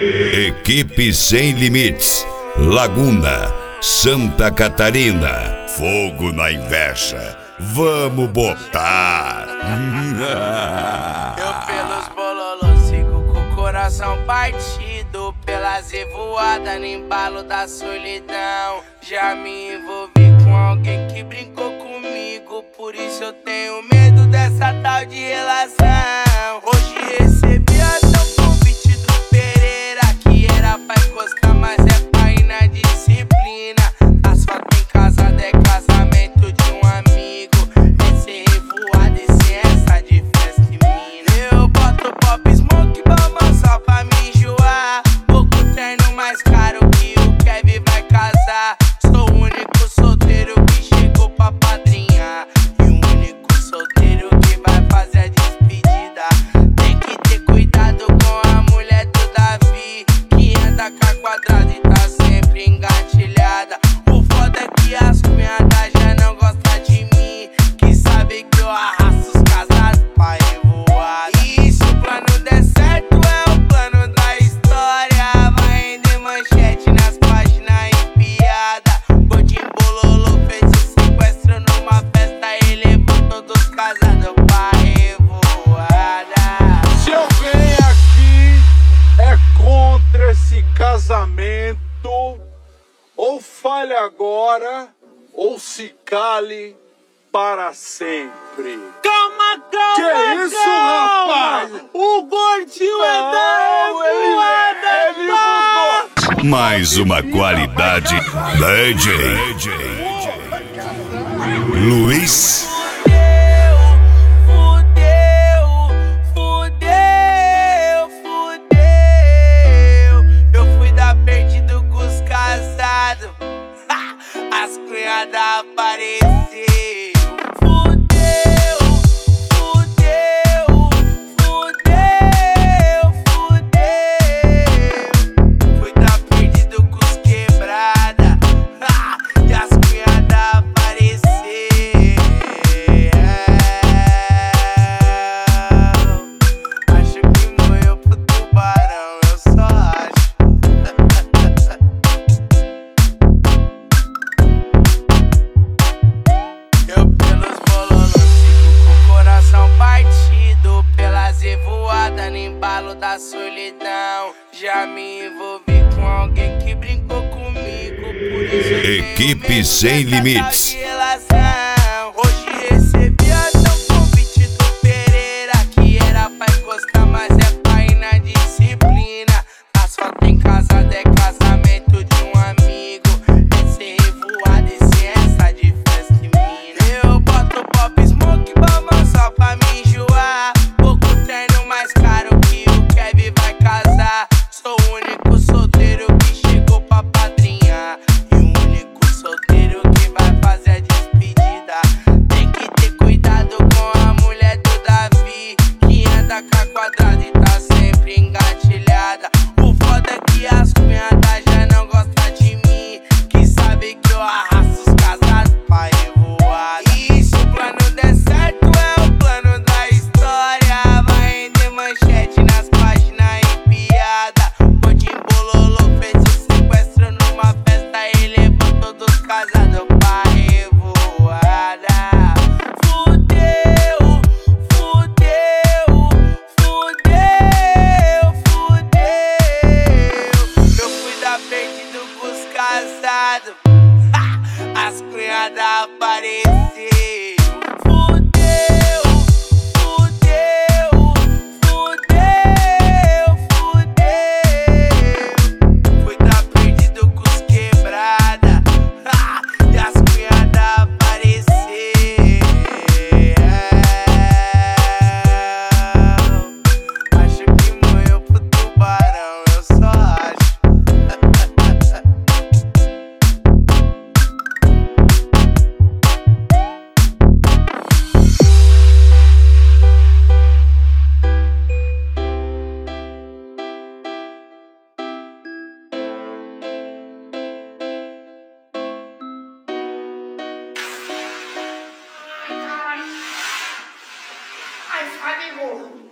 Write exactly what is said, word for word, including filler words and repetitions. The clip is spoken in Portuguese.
Equipe Sem Limites, Laguna, Santa Catarina. Fogo na inveja, vamos botar. Eu pelos bololos sigo com o coração partido, pelas revoadas no embalo da solidão. Já me envolvi com alguém que brincou comigo, por isso eu tenho medo dessa tal de relação. Hoje recebi até o convite do Pereira, que era pra encostar, mas é pra ir na disciplina. As fotos em casada é casamento de um amigo, é ser revoado e ser essa de festa e mina. Eu boto pop, smoke, bamba só pra me enjoar. Pouco terno mais caro que o Kevin vai casar. Sou o único solteiro que chegou pra padrinhar, e o único solteiro que vai fazer a despedida. Tem que ter cuidado com a mulher do Davi, que anda com a quadrada e tá sempre engatilhada. O foda é que as cunhadas já não gostam de mim, que sabe que eu arrasto os casados pra revoar. E se o plano der certo é o plano da história, vai render manchete nas páginas em piada. Godinho Bololo fez um sequestro numa festa e levou todos os casados pra revoada. Se alguém aqui é contra esse casamento, ou fale agora, ou se cale para sempre. Calma, calma, Que isso, calma. rapaz? O gordinho é da Não, ele- revoada, ele tá? mudou. Mais uma qualidade D J Luiz. Fudeu, fudeu, fudeu. Eu fui dar perdido com os casados, as cunhadas apareceram. Fudeu, fudeu, fudeu, fudeu. Fui dar perdido com os quebrada, e as cunhadas apareceram. Acho que morreu pro tubarão, eu só acho. Eu pelos bololos sigo com o coração partido, pelas revoadas no embalo da solidão. Já me envolvi com alguém que brincou comigo, por isso eu tenho Equipe medo Sem dessa tal Limites. de relação. Hoje recebi até o convite do Pereira, que era pra encostar, mas é pra ir na disciplina. As fotos em casada é casamento de um amigo, é ser revoado e ser essa de festa e mina. Eu boto pop, smoke, bamba só pra me enjoar. Pouco terno mais caro que o Kevin vai casar. Sou o único solteiro que chegou pra padrinhar, e o único solteiro que vai fazer a despedida. Tem que ter cuidado com a mulher do Davi, que anda com a quadrada e tá sempre engatilhada. O foda é que as cunhadas já não gostam de mim, que sabe que eu arrasto os casados pra revoar. E se o plano der certo é o plano da história, vai render manchete nas páginas em piada. Godinho Bololo fez um sequestro numa festa e levou todos os casados pra revoada. Fudeu, fudeu, fudeu, fudeu. Eu fui dar perdido com os casados, as cunhadas apareceram. Fudeu, fudeu, fudeu, fudeu. Fui dar perdido com os quebrada, e as cunhadas apareceram. Acho que morreu pro tubarão, eu só acho. Ai, falei,